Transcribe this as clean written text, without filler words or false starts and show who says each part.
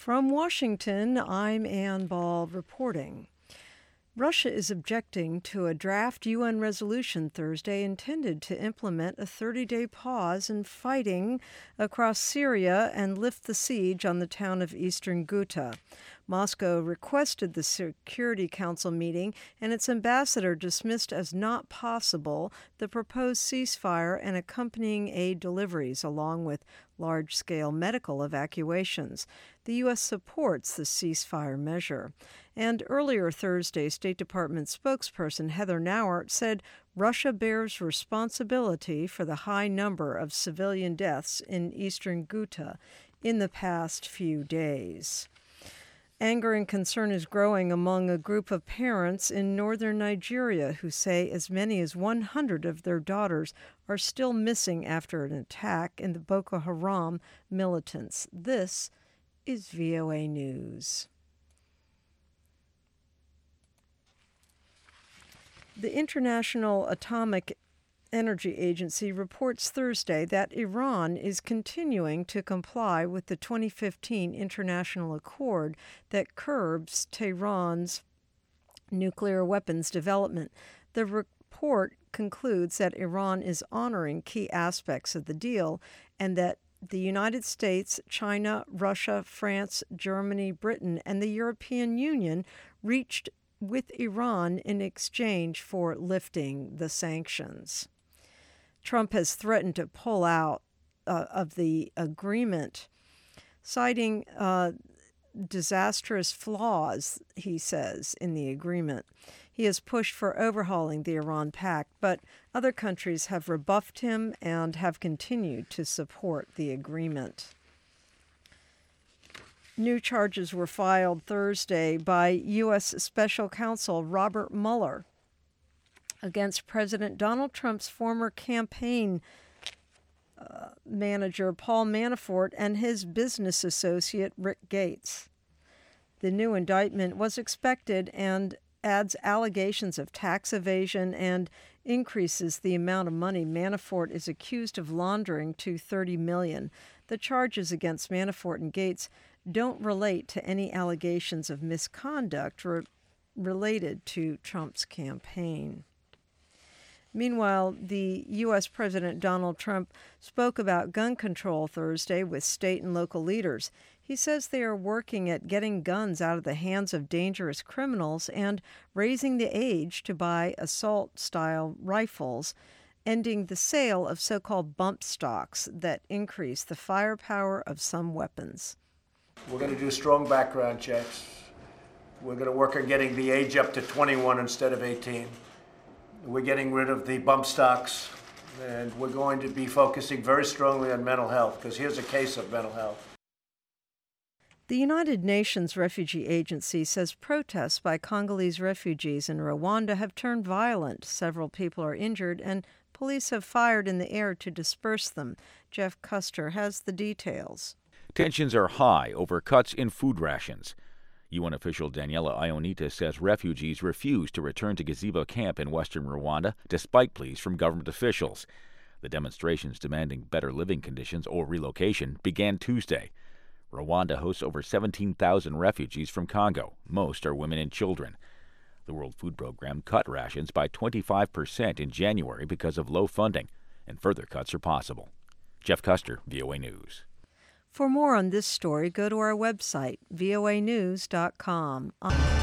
Speaker 1: From Washington, I'm Ann Ball reporting. Russia is objecting to a draft UN resolution Thursday intended to implement a 30-day pause in fighting across Syria and lift the siege on the town of eastern Ghouta. Moscow requested the Security Council meeting, and its ambassador dismissed as not possible the proposed ceasefire and accompanying aid deliveries, along with large-scale medical evacuations. The U.S. supports the ceasefire measure. And earlier Thursday, State Department spokesperson Heather Nauert said Russia bears responsibility for the high number of civilian deaths in eastern Ghouta in the past few days. Anger and concern is growing among a group of parents in northern Nigeria who say as many as 100 of their daughters are still missing after an attack in the Boko Haram militants. This is VOA News. The International Atomic Energy Agency reports Thursday that Iran is continuing to comply with the 2015 international accord that curbs Tehran's nuclear weapons development. The report concludes that Iran is honoring key aspects of the deal and that the United States, China, Russia, France, Germany, Britain, and the European Union reached with Iran in exchange for lifting the sanctions. Trump has threatened to pull out of the agreement, citing disastrous flaws, he says, in the agreement. He has pushed for overhauling the Iran pact, but other countries have rebuffed him and have continued to support the agreement. New charges were filed Thursday by U.S. Special Counsel Robert Mueller against President Donald Trump's former campaign manager Paul Manafort and his business associate Rick Gates. The new indictment was expected and adds allegations of tax evasion and increases the amount of money Manafort is accused of laundering to $30 million. The charges against Manafort and Gates don't relate to any allegations of misconduct related to Trump's campaign. Meanwhile, the U.S. President Donald Trump spoke about gun control Thursday with state and local leaders. He says they are working at getting guns out of the hands of dangerous criminals and raising the age to buy assault-style rifles, ending the sale of so-called bump stocks that increase the firepower of some weapons.
Speaker 2: We're going to do strong background checks. We're going to work on getting the age up to 21 instead of 18. We're getting rid of the bump stocks, and we're going to be focusing very strongly on mental health, because here's a case of mental health.
Speaker 1: The United Nations Refugee Agency says protests by Congolese refugees in Rwanda have turned violent. Several people are injured, and police have fired in the air to disperse them. Jeff Custer has the details.
Speaker 3: Tensions are high over cuts in food rations. UN official Daniela Ionita says refugees refuse to return to Gazebo camp in western Rwanda despite pleas from government officials. The demonstrations demanding better living conditions or relocation began Tuesday. Rwanda hosts over 17,000 refugees from Congo. Most are women and children. The World Food Program cut rations by 25% in January because of low funding, and further cuts are possible. Jeff Custer, VOA News.
Speaker 1: For more on this story, go to our website, voanews.com.